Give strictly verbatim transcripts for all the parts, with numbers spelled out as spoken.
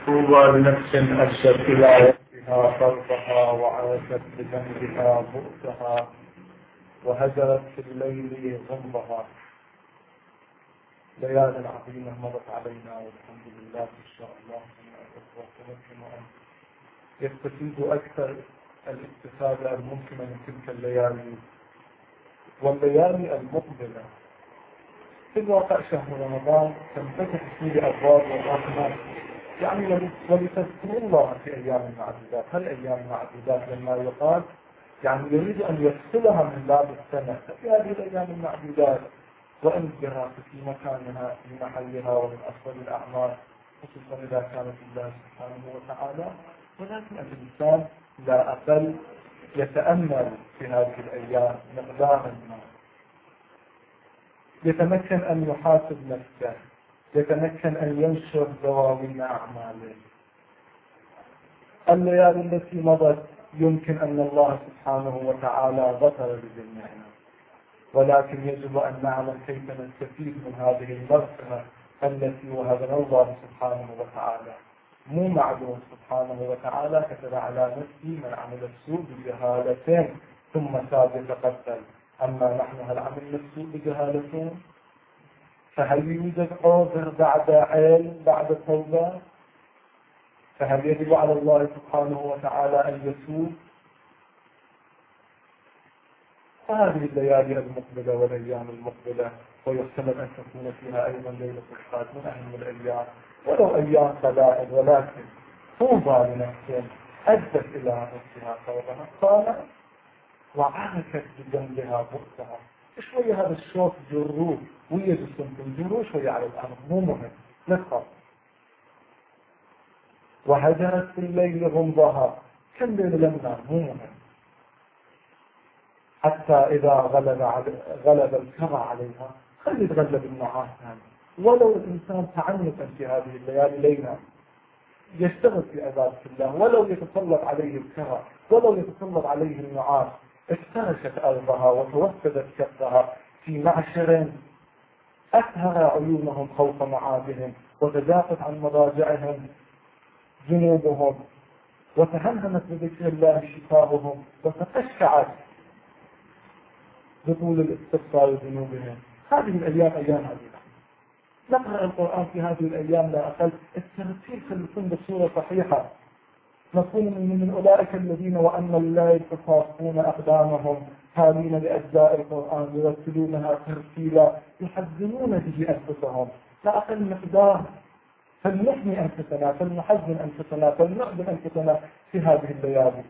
طوبى لنفس أدت إلى ربها فرضها وعاشت بذنبها بؤسها وهجرت في الليل غمضها. ليال عظيمة مضت علينا والحمد لله إن شاء الله أن يمكن أن يستفيد أكثر الاستفادة الممكنة من تلك الليالي والليالي المقبلة. في الواقع شهر رمضان تنفتح فيه أبواب الرحمة، يعني ولتذكروا الله في أيام معدودات. هل أيام معدودات لما يقال يعني يريد أن يفصلها من باب السنة في هذه الأيام المعدودات، وأن الدراسة في مكانها في محلها ومن أفضل الأعمال، خصوصا إذا كانت الله سبحانه وتعالى. ولكن الإنسان لا أقل يتأمل في هذه الأيام مقدارا ما، يتمكن أن يحاسب نفسه، يتمكن أن ينشر دواوين أعماله. الليالي التي مضت يمكن أن الله سبحانه وتعالى غفر لجميعنا، ولكن يجب أن نعلم كيف نستفيد من هذه المغفرة التي وهبنا الله سبحانه وتعالى. مو معلوم سبحانه وتعالى كتب على نفسه من عمل السوء بجهالة ثم تاب يتقتل. أما نحن هل عملنا السوء بجهالة؟ فهل يوجد عذر بعد علم بعد توبة؟ فهل يجب على الله سبحانه وتعالى أن يتوب؟ فهذه الليالي المقبلة والأيام المقبلة ويحتمل أن تكون فيها أيضا ليلة القدر من أهم الأيام، ولو أيام قلائل، ولكن طوبى لنفس أدت إلى نفسها ثوبها قال وعاشت بذنبها بؤسها. شوية هذا الشوط جروه ويا جسمكم جروه شوية على الأرض، مو مهم، لا تخاف. وهجرت في الليل غمضها، كم ليل لمنا مو مهم، حتى إذا غلب غلب الكرى عليها خلي يتغلب النعاس. ولو الإنسان تعنفا في هذه الليالي ليلا يشتغل في عبادة الله، ولو يتسلط عليه الكرى، ولو يتسلط عليه النعاس، افترشت أرضها وتوسدت كفها في معشر، أسهر عيونهم خوف معادهم، وتجافت عن مضاجعهم جنوبهم، وتهمهمت بذكر الله شفاههم، وتقشعت بطول الاستغفار ذنوبهم. هذه الأيام أيام عظيمة. نقرأ القرآن في هذه الأيام لا أقل الترتيب خليكم بصورة صحيحة. نقول من, من أولئك الذين وأن الليل يتخافون أقدامهم هامين لأجزاء القرآن يرتلونها ترتيلا يحزنون به أنفسهم. لا أقل مقدار فلنحمي أنفسنا، فلنحزن أنفسنا، فلنعذب أنفسنا في هذه الليالي.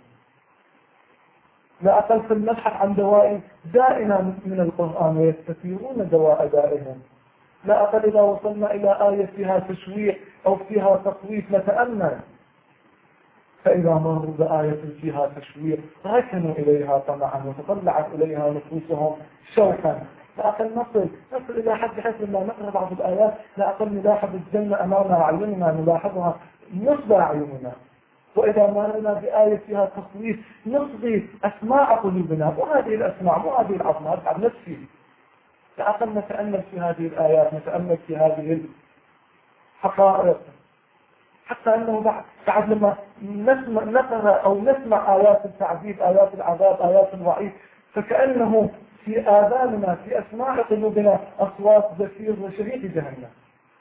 لا أقل فلنبحث عن دواء دائما من القرآن ويستثيرون دواء دائهم. لا أقل إذا وصلنا إلى آية فيها تشويق أو فيها تخويف نتأمل، فإذا مروا بآية فيها تشويق ركنوا إليها طمعا وتطلعت إليها نفوسهم شوقا. لا أقل نصل نصل إلى حد بحيث لما نقرأ بعض الآيات لا أقل نلاحظ الجنة أمام أعيننا، نلاحظها نصب أعيننا. وإذا مرنا بآية فيها تصويت نصغي أسماع قلوبنا، وهذه الأسماع وهذه العظمات عن نفسي. لا أقل نتأمل في هذه الآيات، نتأمل في هذه الحقائق، حتى أنه بعد, بعد لما نسمع نقرأ أو نسمع آيات التعذيب، آيات العذاب، آيات الوعيد، فكأنه في آذاننا في أسماع قلوبنا أصوات زفير وشهيق جهنم.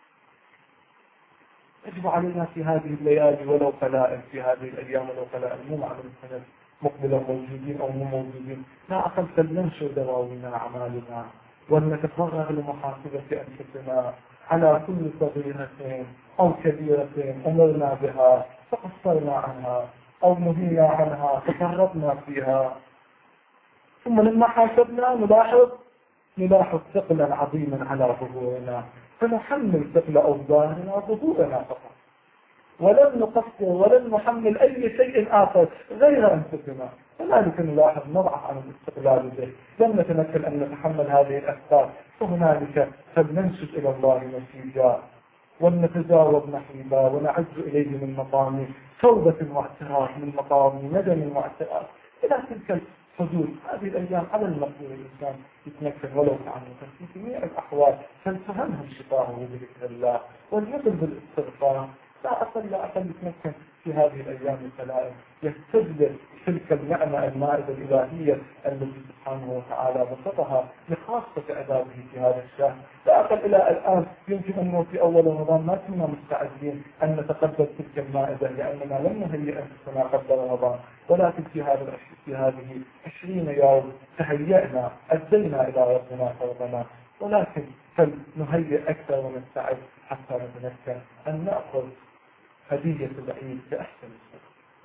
يجب علينا في هذه الليالي ولو قلائل، في هذه الأيام ولو قلائل، مو معلوم السنة مقبلة موجودين أو مو موجودين، لا أقل فلننشر دواوين أعمالنا ولنتفرغ لمحاسبة أنفسنا على كل صغيرة أو كبيرة أمرنا بها فقصرنا عنها أو نهينا عنها تفرطنا فيها. ثم لما حاسبنا نلاحظ نلاحظ ثقلا عظيما على ظهورنا، فنحمل ثقل أوزارنا ظهورنا فقط، ولن نقصر ولن نحمل أي شيء آخر غير أنفسنا. فذلك نلاحظ نضعف عن الاستقلال به، لم نتمكن أن نتحمل هذه الأسباب، فهنالك فلننشد إلى الله نسيجا ولنتجاوب نحيبا ونعز إليه من مقام توبة واعتراف، من مقام ندم واعتراف إلى تلك الحدود. هذه الأيام على المقدور الإنسان يتمكن ولو تعنفا في جميع الأحوال، فلتهمهم شفاهه بذكر الله وليقل بالاستغفار لا أقل لا أقل يتمكن في هذه الأيام الثلاث يستدلل تلك النعمة المائدة الإلهية التي سبحانه وتعالى بسطها لخاصة عباده في هذا الشهر. لا أقل إلى الآن يمكن أنه في أول رمضان ما كنا مستعدين أن نتقبل تلك المائدة لأننا لم نهيئ أنفسنا قبل رمضان، ولكن في هذا في هذه عشرين يوم تهيأنا أدينا إلى ربنا فرضنا، ولكن فلنهيئ أكثر ونستعد حتى نتمكن أن نأخذ هدية العيد بأحسن الصورة.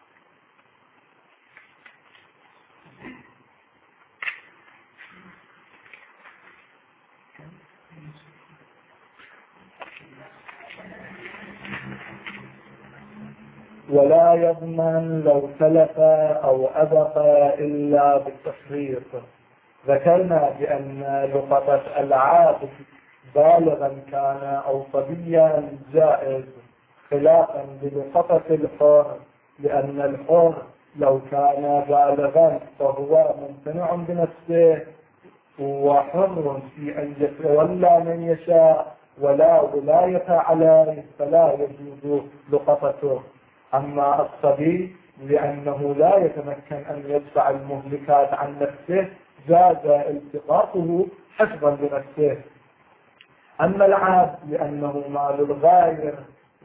ولا يضمن لو تلف أو أبق إلا بالتفريط. ذكرنا بأن لقطة العاب بالغا كان أو صبيا جائز خلافا بلقطة الحر، لأن الحر لو كان بالغا فهو ممتنع بنفسه وحر في أن يتولى من يشاء ولا ولاية عليه فلا يجوز لقطته. أما الصبي لأنه لا يتمكن أن يدفع المهلكات عن نفسه جاز التقاطه حفظا لنفسه. أما العاب لأنه مال الغير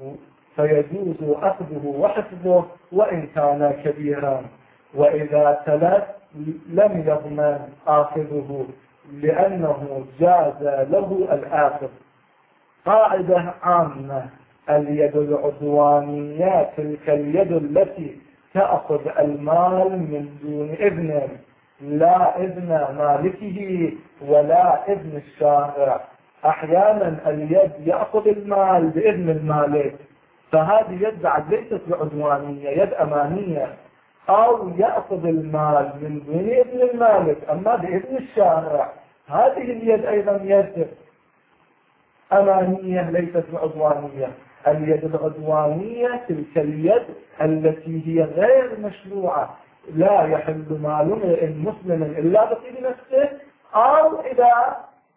فيجوز أخذه وحفظه وإن كان كبيرا، وإذا تلف لم يضمن آخذه لأنه جاز له الآخذ. قاعدة عامة: اليد العدوانية تلك اليد التي تأخذ المال من دون إذن، لا إذن مالكه ولا إذن الشارع. أحيانا اليد يأخذ المال بإذن المالك، فهذه يد بعد ليست بعدوانية، يد أمانية، أو يأخذ المال من دون إذن المالك أما بإذن الشارع، هذه اليد أيضا يد أمانية ليست بعدوانية. اليد العدوانية تلك اليد التي هي غير مشروعة، لا يحل مال امرئ مسلم إلا بطيب نفسه أو إذا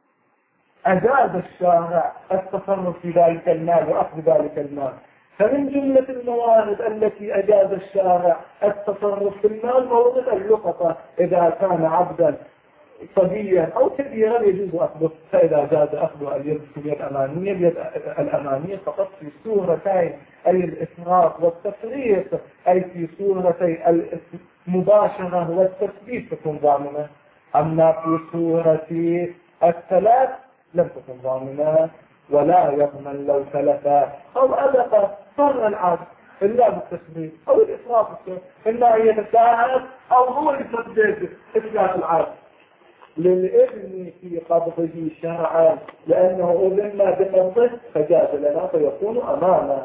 أجاز الشارع التصرف في ذلك المال وأخذ ذلك المال. فمن جملة الموارد التي أجاز الشارع التصرف في المال موارد اللقطة، إذا كان عبدا صبيا أو كبيرا يجوز أخذه، فإذا جاز أخذه اليد الأمانية اليد الأمانية فقط في صورتين، أي الإفراط والتفريط، أي في صورتي المباشرة والتثبيت تكون ضامنة. أما في صورة الثلاث لم تكن ضامنة. ولا يضمن لو تلف أو ألف صر العبد إلا بالتثبيت أو الإفراط، إلا أن يتساهل أو هو يسدد إثبات العبد للإذن في قبضه شرعا، لأنه أذن بقبضه فجاز لنا فيكون أمامه.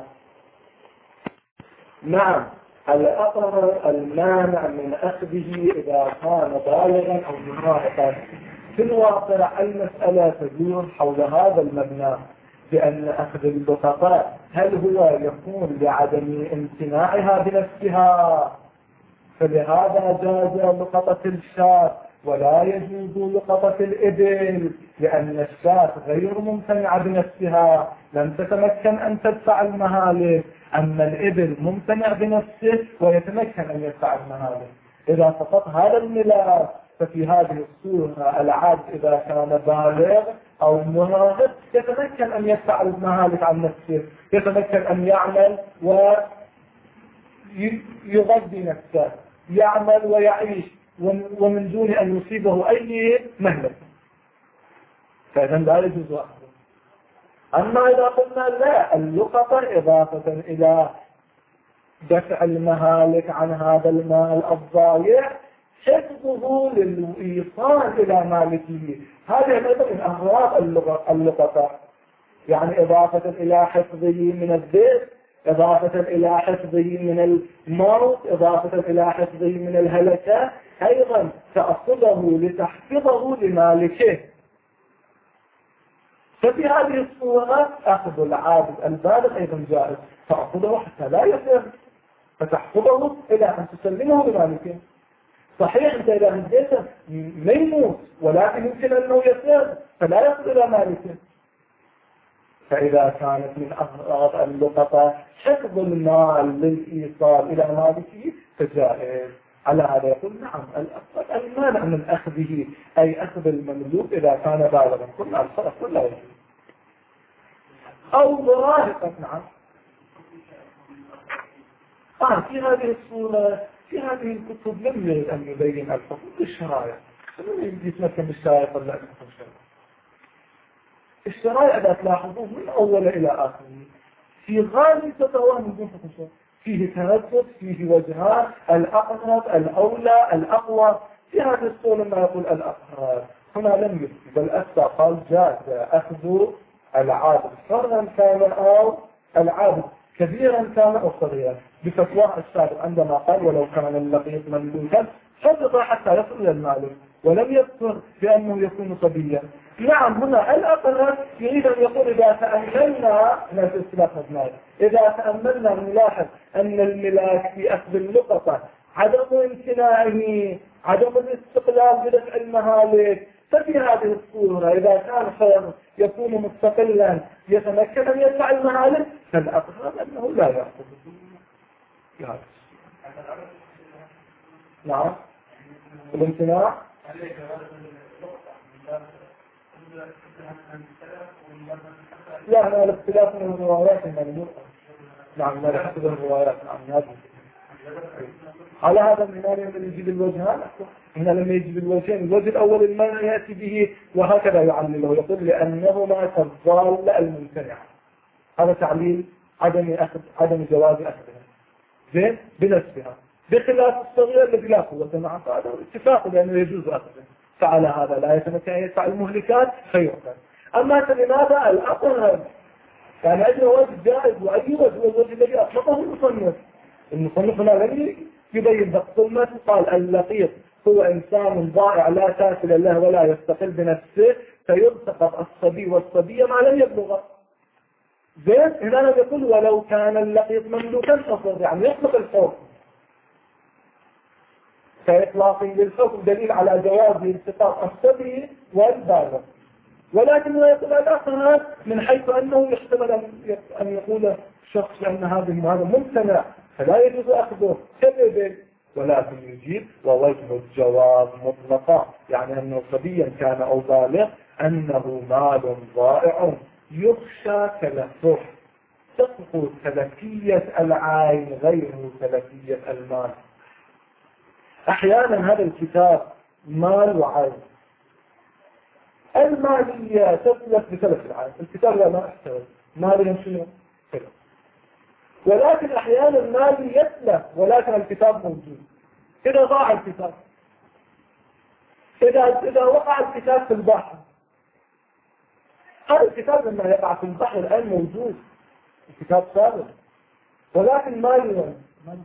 نعم، الأقرر المانع من أخذه إذا كان بالغا أو مراهقا. في الواقع المسألة تدور حول هذا المبنى، بأن أخذ اللقطة هل هو يكون لعدم امتناعها بنفسها، فلهذا جاز لقطة الشاة ولا يجوز لقطة الإبل، لأن الشاة غير ممتنعة بنفسها لم تتمكن أن تدفع المهالك، أما الإبل ممتنع بنفسه ويتمكن أن يدفع المهالك. إذا فقط هذا الملاك ففي هذه الصورة العبد إذا كان بالغ أو مراهق يتمكن أن يدفع المهالك عن نفسه، يتمكن أن يعمل ويغذي نفسه، يعمل ويعيش ومن دون أن يصيبه أي مهلك، فإذا لا يجوز أخذه. أما إذا قلنا لا، اللقطة إضافة إلى دفع المهالك عن هذا المال الضايع حفظه للإيصال إلى مالكه، هذه أيضا من أغراض اللقطة، يعني إضافة إلى حفظه من الذئب، إضافة إلى حفظه من الموت، إضافة إلى حفظه من الهلكة، أيضا تأخذه لتحفظه لمالكه. ففي هذه الصورة أخذ العابد البالغ أيضا جائز، تأخذه حتى لا يفر، فتحفظه إلى أن تسلمه لمالكه. صحيح أنت إذا هديته ما يموت، ولكن يمكن أنه يفر فلا يصل إلى مالكه. فإذا كانت من أغراض اللقطة حفظ المال للإيصال إلى مالكه فجائز. على هذا يقول نعم المانع من أخذه أي أخذ المملوك إذا كان بالغا كل الصرف كله يجوز أو مراهقا. نعم آه في هذه الصورة في هذه الكتب لم يرد أن يبين الحكم بالشرائع. لم يتمكن بالشرائع قبل أن يكون شرائع. الشرائع إذا تلاحظوه من أول إلى آخره في غالب تتوهم بدون حكم شرعي، فيه تردد، فيه وجهات، الأقرب، الأولى، الأقوى. في هذه الصورة ما يقول الأقرب هنا لم يفتي بل أفتى قال جاز أخذ العابد صغرا كان أو العابد كبيرا كان أو صغيرا بفتوى السابق عندما قال ولو كان اللقيط مملوكا حفظ حتى يصل إلى المالك ولم يذكر بأنه يكون صبيا. نعم هنا الأقرب يريد أن يقول إذا تأملنا من الاختلاف المالي إذا تأملنا نلاحظ أن الملاك في أخذ اللقطة عدم امتناعه عدم الاستقلال بدفع المهالك. ففي هذه الصورة إذا كان خير يكون مستقلا يتمكن أن يدفع المهالك فالأقرب أنه لا يأخذ. نعم الامتناع لا هذا الاختلاف من الروايات الممنوعة. نعم لا يحسب الروايات. نعم على هذا المعنى الذي يجيب الوجهان هنا لما يجيب الوجهين الوجه الأول المعنى يأتي به وهكذا يعلله يقول لأنهما كالضال الممتنع. هذا تعليل عدم أخذ عدم جواز أخذها زين بنفسها بخلاف الصغير الذي لا قوة معه هذا اتفاق لأنه يجوز أخذه. فعلى هذا لا يتمكن أن يدفع المهلكات خيرا. أما لماذا الأقرب كان عندنا وجه جائز وأي وجه الوجه الذي أطلقه المصنف. المصنف هنا لم يبين بقصمة قال اللقيط هو إنسان ضائع لا تاكل له ولا يستقل بنفسه فيلتقط الصبي والصبية ما لم يبلغ. زين هنا يقول ولو كان اللقيط مملوكا فصل يعني يطلق الحكم كإطلاقه للحكم دليل على جواز التقاط الصبي والبالغ. ولكن لا يقول الآخر من حيث أنه يحتمل أن يقول شخص أن هذا ممتنع فلا يجوز أخذه كذب ولكن يجيب ووجه الجواز مطلقا يعني أنه صبيا كان أو بالغ أنه مال ضائع يخشى تلفه تسقط تلفية العين غير تلفية المال. أحيانا هذا الكتاب مال وعين المالية تثلث بثلث العين الكتاب لا ما احتوى ماليا شنو كذا ولكن أحيانا المال يتلف ولكن الكتاب موجود. إذا ضاع الكتاب إذا إذا وقع الكتاب في البحر هذا الكتاب لما يقع في البحر الآن موجود الكتاب ثابت ولكن ماليا ما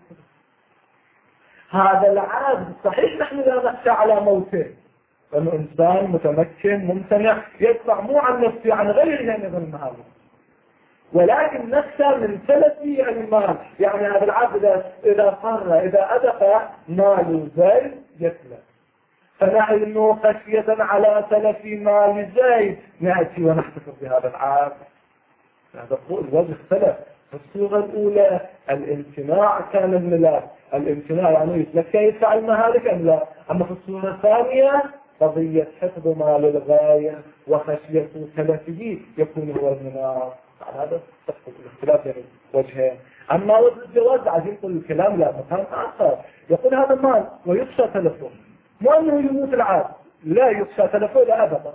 هذا العاد صحيح نحن لا نخشى على موته لأنه إنسان متمكن ممتنع يدفع مو عن نفسه عن غيره من المال ولكن نخشى من تلفي المال يعني هذا العبد إذا صر إذا أدق مال زيد يتلف فنحن خشية على تلف مال زيد نأتي ونحتفظ بهذا العبد. هذا الوجه اختلف. في الصورة الأولى الامتناع كان الملاك الامتناع يعني يتلك يدفع المهالك أم لا. أما في الصورة الثانية قضية حفظ مال الغاية وخشية تلفه يكون هو المناع. هذا تحقق الاختلاف يعني وجهين. أما وجه الجواز عايز يقول الكلام لا مكان آخر يقول هذا مال ويخشى تلفه مو أنه يموت العاد لا يخشى تلفه لا أبدا.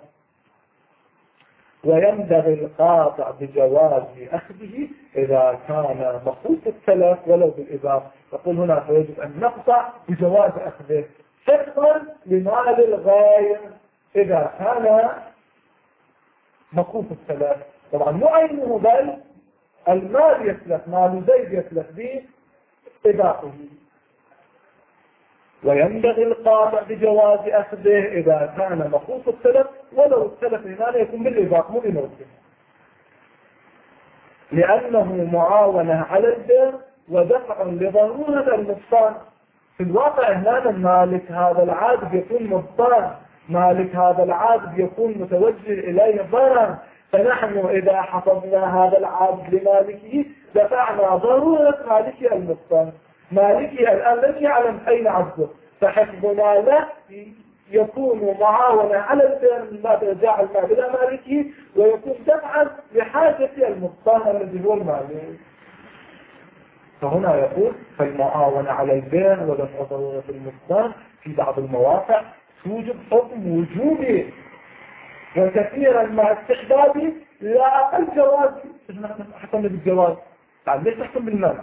وينبغي القاطع بجواز أخذه إذا كان مخوف التلف ولو بالإضافة. يقول هنا فيجب أن نقطع بجواز أخذه حفظا لمال الغاية إذا كان مخوف التلف. طبعا مو عينه بل المال يتلف مال زيد يتلف به إضافه. وينبغي القاطع بجواز أخذه إذا كان مخوف التلف ولو التلف هنا يكون بالإضافة مو بموته لأنه معاونة على البر ودفع لضرورة النقصان. في الواقع هنا المالك هذا العابد يكون مضطر مالك هذا العابد يكون متوجه إليه ضرر فنحن إذا حفظنا هذا العبد لمالكه دفعنا ضرورة مالكي المختار. مالكي الآن لم يعلم أين عبده، فحفظنا له يكون معاونة على البيع من باب إرجاع المال إلى مالكه، ويكون دفعا لحاجة المختار الذي هو المالك. فهنا يقول فالمعاونة على البيع ودفع ضرورة المختار في بعض المواقع توجب حكم وجوبي، وكثيرا مع استحبابي لا أقل جوازي. حكم بالجواز، يعني ليش تحكم بالمال؟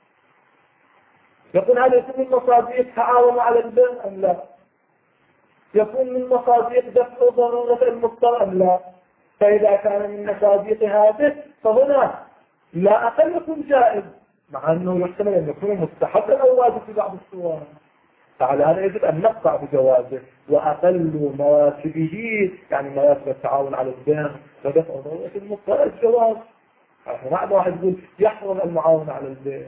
يقول هل يكون من مصاديق تعاون على البيع أم لا؟ يكون من مصاديق دفع ضرورة المضطر أم لا؟ فإذا كان من مصاديق هذه فهنا لا أقل يكون جائز، مع أنه يحتمل أن يكون مستحب أو واجب في بعض الصور. فعلى هذا يجب أن نقطع بجوازه، وأقل مراتبه يعني مراتب التعاون على البيع ودفع ضرورة المضطر الجواز. معنى واحد يقول يحرم المعاونة على البيع.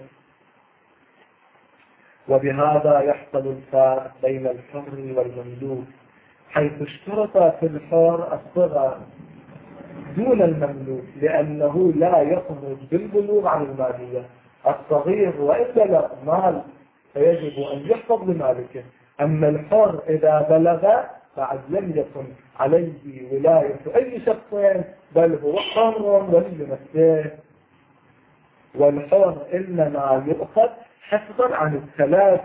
وبهذا يحصل الفارق بين الحر والمملوك، حيث اشترط في الحر الصغر دون المملوك، لأنه لا يخرج بالبلوغ عن المالية. الصغير وإلا لا مال فيجب أن يحفظ لمالكه، أما الحر إذا بلغ بعد لم يكن عليه ولاية أي شخصين، بل هو حر ولي نفسه. والحر إنما يؤخذ حفظا عن الثلاث،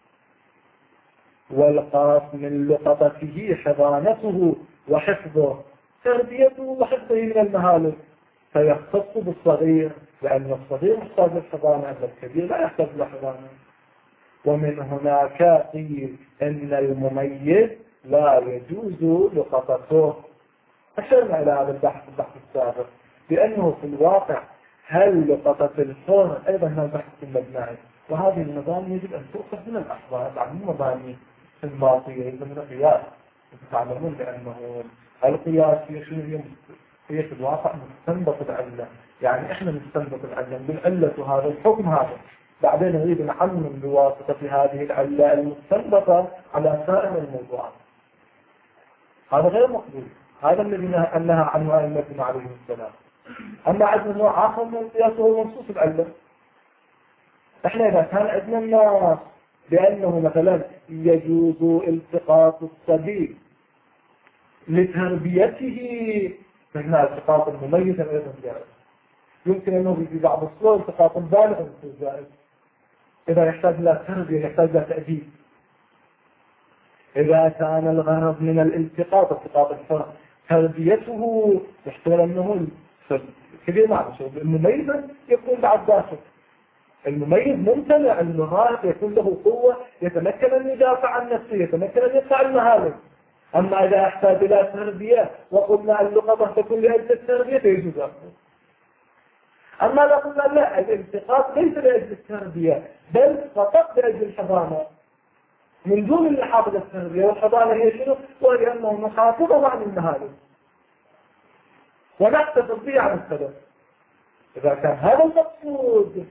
والقرف من لقطته حضانته وحفظه، تربيته وحفظه من المهالك، فيختص بالصغير لأن الصغير محتاج للحضانة، أما الكبير لا يحتاج للحضانة. ومن هناك قيل إن المميز لا يجوز لقطته. أشرنا إلى هذا البحث البحث السابق بأنه في الواقع هل لقطة الحر أيضا هذا البحث المبنائي، وهذه المباني يجب أن تؤخذ من الأحوال، يعني مباني استنباطية من القياس. تعلمون بأنه القياس هي شنو هي؟ هي في الواقع مستنبط العلة، يعني إحنا نستنبط العلة بالعلة هذا الحكم هذا، بعدين نريد نحمل بواسطة هذه العلة المستنبطة على سائر الموضوعات. هذا غير مقبول، هذا الذي نهى عنه أئمتنا عليهم السلام. أما عندنا نوع آخر من القياس وهو منصوص العلة. احنا إذا كان عندنا الناس بأنه مثلا يجوز التقاط الصبي لتربيته، فهنا التقاط المميز أيضا جائز. يمكن أنه في بعض الصور التقاط البالغ مثل جائز إذا يحتاج إلى تربية، يحتاج إلى تأديب. إذا كان الغرض من الالتقاط التقاط الحر تربيته، يحتمل أنه كبير معه المميز يكون بعد داخل. المميز ممتنع المهارة، يكون له قوة، يتمكن أن يدافع عن نفسه، يتمكن أن يدفع المهارة. أما إذا يحتاج إلى تربية وقلنا اللقطة تكون لأجل التربية فيجوز أكثر. أما لو قلنا لا، الالتقاط ليس لأجل التربية بل فقط لأجل الحضانة من دون المحافظة التربية، والحضانة هي شنو؟ وهي أنه محافظة عن المهارة ونحتفظ به عن السبب. إذا كان هذا المقصود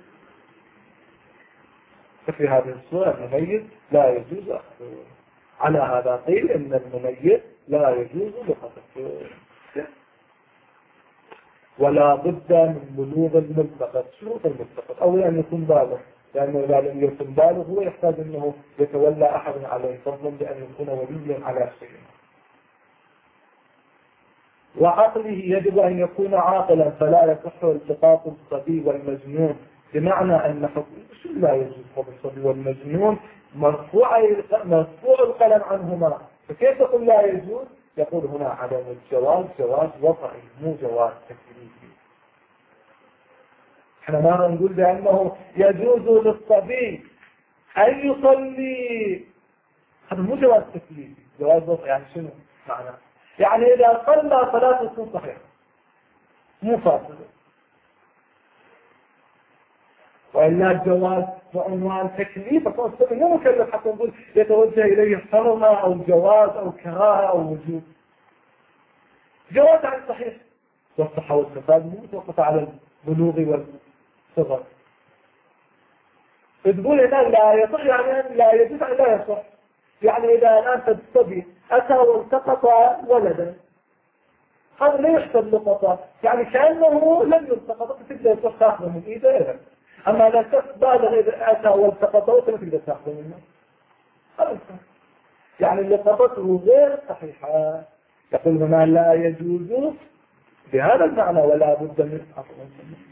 ففي هذه الصورة المميز لا يجوز أخذه. على هذا قيل إن المميز لا يجوز لقطته، ولا بد من بلوغ الملتقط. شروط الملتقط أولا أن يكون بالغ، لأنه إذا لم يكن بالغ هو يحتاج أنه يتولى أحد عليه، فضلا بأن يكون وليا على شيء. وعقله يجب أن يكون عاقلا، فلا يصح التقاط الصبي والمجنون، بمعنى أن شو لا يجوز الصبي والمجنون مرفوع مرفوع القلم عنهما، فكيف تقول لا يجوز؟ يقول هنا عدم الجواز جواز وضعي مو جواز تكليفي. احنا ما نقول بأنه يجوز للصبي أن يصلي، هذا مو جواز تكليفي، جواز وضعي. يعني شنو معناه؟ يعني إذا صلى صلاة تكون صحيحة مو فاصلة، وإلا الجواز وعنوان تكليف، فكون الصبي مو مكلف حتى نقول يتوجه إليه حرمة أو جواز أو كراهة أو وجوب. جواز عن صحيح، والصحة والفساد مو متوقفة على البلوغ والصغر. تقول الآن لا يصح، يعني لا يجوز، لا يصح. يعني إذا الآن الصبي أتى والتقط ولدا هذا لا يحسب لقطة، يعني كأنه لم يلتقط تقدر تاخذه من إيده. أما إذا بالغ إذا أتى والتقطه تقدر تاخذه منه. يعني لقطته غير صحيحة. يقول هنا لا يجوز بهذا المعنى ولا بد من أصل.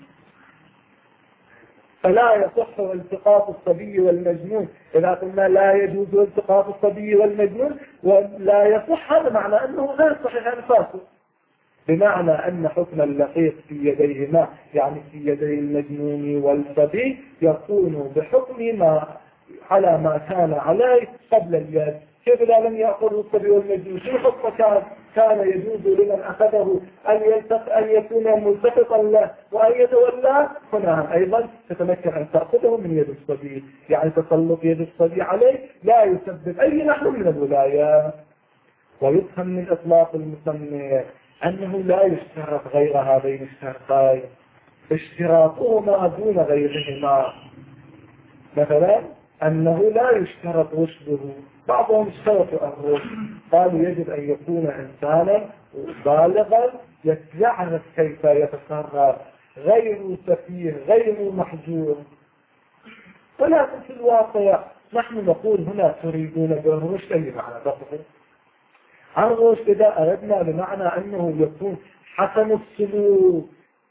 فلا يصح التقاط الصبي والمجنون. إذا قلنا لا يجوز التقاط الصبي والمجنون ولا يصح، هذا معنى أنه غير صحيح أنفاسه، بمعنى أن حكم اللقيط في يديهما يعني في يدي المجنون والصبي يكون بحكم ما على ما كان عليه قبل اليد. كيف إذا لم يأخذ الصبي والمجنون شو حكم كان؟ كان يجوز لمن أخذه أن يلتق أن يكون ملتقطا له وأن يتولى. هنا أيضا تتمكن أن تأخذه من يد الصبي، يعني تسلط يد الصبي عليه لا يسبب أي نحو من الولاية. ويفهم من إطلاق المسمى أنه لا يشترط غير هذين الشرطين، اشتراطهما دون غيرهما. مثلا أنه لا يشترط رشده، بعضهم اشترطوا الرشد، قالوا يجب أن يكون إنسانا بالغا يعرف كيف يتصرف، غير سفيه غير محجور. ولكن في الواقع نحن نقول هنا تريدون بالرشد أي معنى تقصد؟ الرشد إذا أردنا بمعنى أنه يكون حسن السلوك،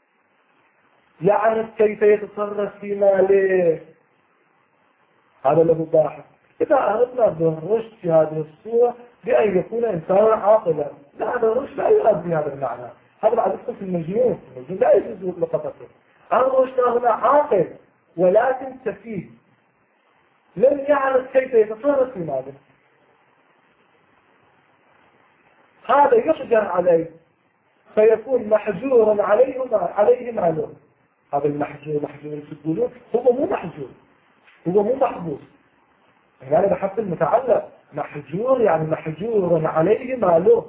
يعرف كيف يتصرف في ماله، هذا له باحث. إذا أردنا بالرشد في هذه الصورة بأن يكون إنسانا عاقلا، لا، هذا الرشد لا يراد بهذا المعنى. هذا بعد يدخل في المجنون، المجنون لا يجوز لقطته. الرشد هنا عاقل ولكن سفيه، لم يعرف كيف يتصرف في ماله، هذا يحجر عليه فيكون محجورا عليه عليه ماله. هذا المحجور محجور في القلوب، هو مو محجور، هو مو محبوس. يعني بحث المتعلق محجور يعني محجور عليه ماله،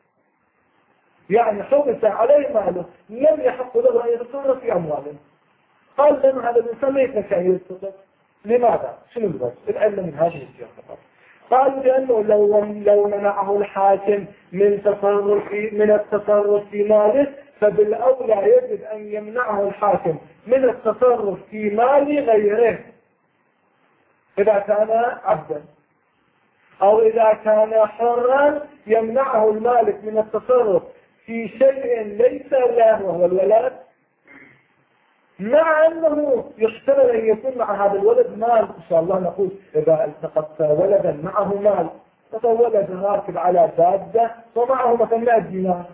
يعني حبس عليه ماله، لم يحق له أن يتصرف في أمواله. قال لنا هذا الإنسان ليس كأن يتصرف. لماذا؟ شنو الوجه؟ العلم من هذه السياقة. قالوا لأنه لو لو منعه الحاكم من تصرف من التصرف في ماله، فبالأولى يجب أن يمنعه الحاكم من التصرف في مال غيره إذا كان عبدا، أو إذا كان حرا يمنعه المالك من التصرف في شيء ليس له وهو الولد، مع أنه يحتمل أن يكون مع هذا الولد مال. إن شاء الله نقول إذا التقط ولدا معه مال، ولد راكب على دابة ومعه مثلا مئة دينار،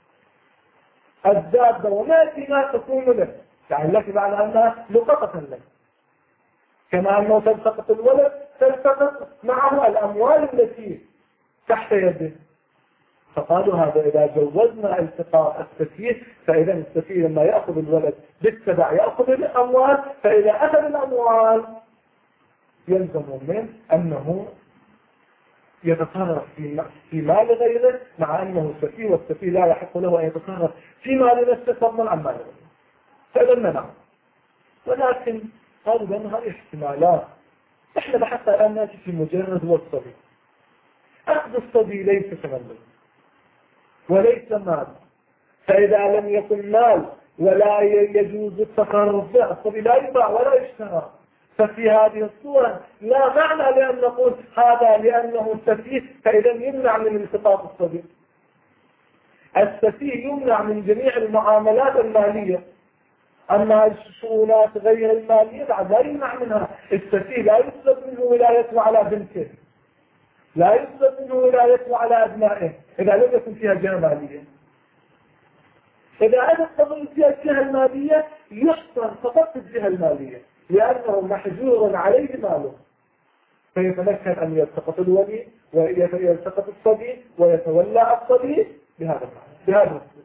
الدابة ومئة دينار تكون له، يعني لك معنى أنها لقطة له، كما أنه تلتقط الولد تلتقط معه الأموال التي تحت يده. فقالوا هذا إذا جوزنا التقاط السفيه، فإذا السفيه لما يأخذ الولد بالتبع يأخذ الأموال، فإذا أخذ الأموال يلزم منه أنه يتصرف في مال غيره، مع أنه سفيه والسفيه لا يحق له أن يتصرف في مال نفسه فضلا عن مال غيره، فإذا منع. ولكن قالوا بأن هذه احتمالات. إحنا بحثنا الآن ناتي في مجرد والصبي. أخذ الصبي ليس ثمنا وليس مال، فإذا لم يكن مال ولا يجوز التصرف به، الصبي لا يباع ولا يشترى، ففي هذه الصورة لا معنى لأن نقول هذا لأنه سفيه فإذا يمنع من التقاط الصبي. السفيه يمنع من جميع المعاملات المالية، أما الشؤونات غير المالية بعد لا يمنع منها. السفيه لا يسلب منه ولايته على بنته، لا يسلب منه ولايته على أبنائه إذا لم يكن فيها جهة مالية. إذا أدت تظل فيها الجهة المالية يحصر فقط الجهة المالية، لأنه محجور عليه ماله، فيتمكن أن يلتقط الولي ويلتقط الصبي ويتولى الصبي بهذا المعنى بهذا الصبي.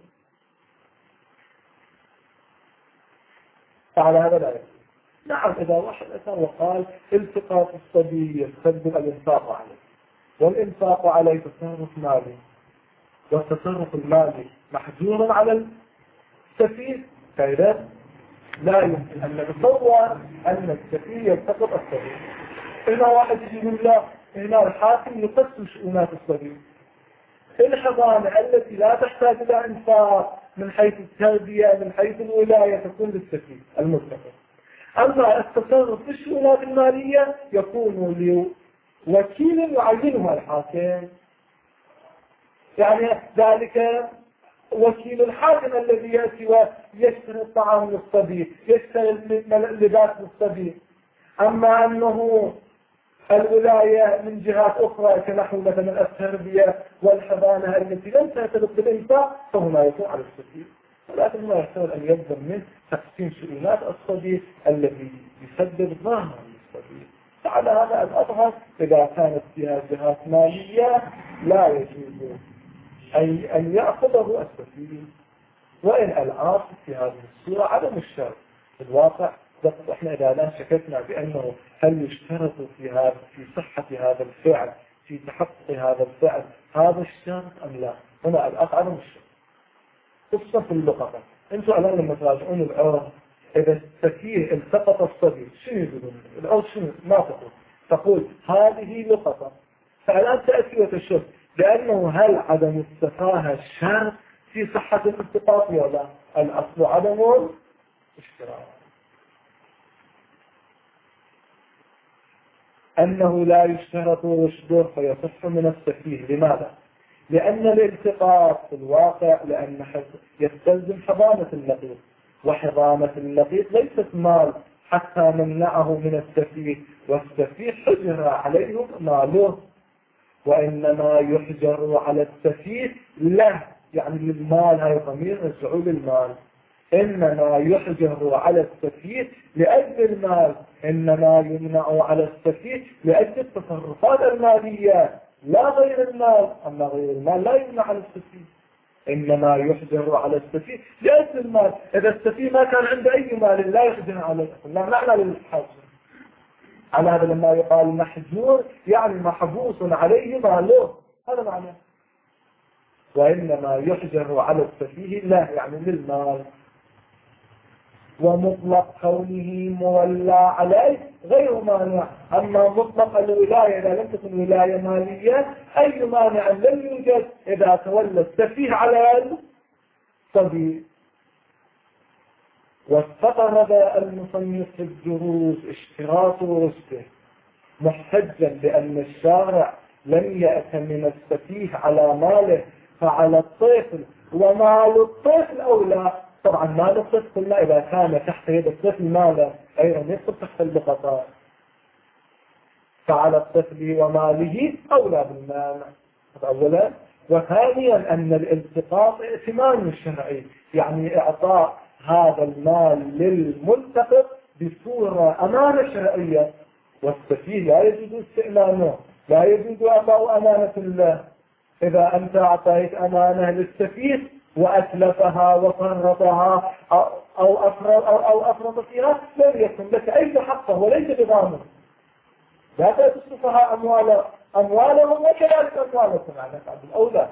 فعلى هذا لا يكون. نعم إذا واحد أتى وقال التقاط الصبي يستلزم الإنفاق عليه، والإنفاق عليه تصرف مالي، والتصرف المالي محجور على السفيه، فإذا لا يمكن أن نتصور أن السفيه يلتقط الصبي. هنا واحد يقول لا، هنا الحاكم يقسم شؤونات الصبي، الحضانة التي لا تحتاج إلى إنفاق من حيث التربية من حيث الولاية تكون للسفيه المتفق. أما التصرف في الشؤونات المالية يكون لوكيل يعينه الحاكم، يعني ذلك وكيل الحاكم الذي يأتي ويشتري الطعام للصبي، يشتري اللباس للصبي. أما أنه الولاية من جهات أخرى كنحو مثلا التربية والحضانة التي لم تعترف بالإنفاق فهما يكون على السفيه، ولكن ما يحتمل أن يبدأ من تقسيم شؤونات الصبي الذي يسبب ضررا للصبي. فعلى هذا الأظهر إذا كانت فيها جهات مالية لا يجوز أي أن يأخذه السفيه. وإن العاصف في هذه الصورة عدم الشرط في الواقع، احنا إذا لا شككنا بأنه هل يشترط في هذا في صحة هذا الفعل في تحقق هذا الفعل هذا الشرط أم لا، هنا الأخ عدم الشرط. قصة في اللقطة، انتم الآن لما تراجعون العرف إذا السفيه التقط الصبي شنو يقولون؟ العرف شنو ما تقول، تقول هذه لقطة. فالآن تأتي وتشوف لأنه هل عدم السفاهة شرط في صحة الالتقاط ولا الأصل عدم الاشتراك؟ أنه لا يشترط رشده فيصح من السفيه. لماذا؟ لأن الالتقاط في الواقع لأن يستلزم حضانة اللقيط، وحضانة اللقيط ليست مال حتى نمنعه من السفيه، والسفيه حجر عليه ماله، وإنما يحجر على السفيه له، يعني للمال، هاي ضمير رجعوا للمال، إنما يحجر على السفيه لأجل المال، إنما يمنع على السفيه لأجل التصرفات المالية لا غير المال. أما غير المال لا يمنع على السفيه، إنما يحجر على السفيه لأجل المال. إذا السفيه ما كان عنده أي مال لا يحجر عليه، لا معنى للحجر. على هذا لما يقال محجور يعني محبوس عليه ماله، هذا معنى. وإنما يحجر على السفيه لا يعني للمال. ومطلق كونه مولى عليه غير مانع. أما مطلق الولاية إذا لم تكن ولاية مالية أي مانع لم يوجد إذا تولى السفيه على الصبي. واستطرد المصنف في الدروس اشتراط رشده محتجا بأن الشارع لم يأتمن السفيه على ماله فعلى الطفل ومال الطفل أولى. طبعا مال الطفل قلنا إذا كان تحت يد الطفل ماله أيضا يدخل تحت اللقطات، فعلى الطفل وماله أولى بالمال أولا. وثانيا أن الالتقاط ائتمان شرعي، يعني إعطاء هذا المال للملتقط بصورة أمانة شرعية، والسفيه لا يجوز استئمانه، لا يجوز أعطاء أمانة الله. إذا أنت أعطيت أمانة للسفيه وأتلفها وفرطها أو أفرط, أو أو أفرط فيها لم يكن لك أي حقه وليس بضامن. لا تسلفها أموال أموالهم وكذلك أموالكم على الأولى.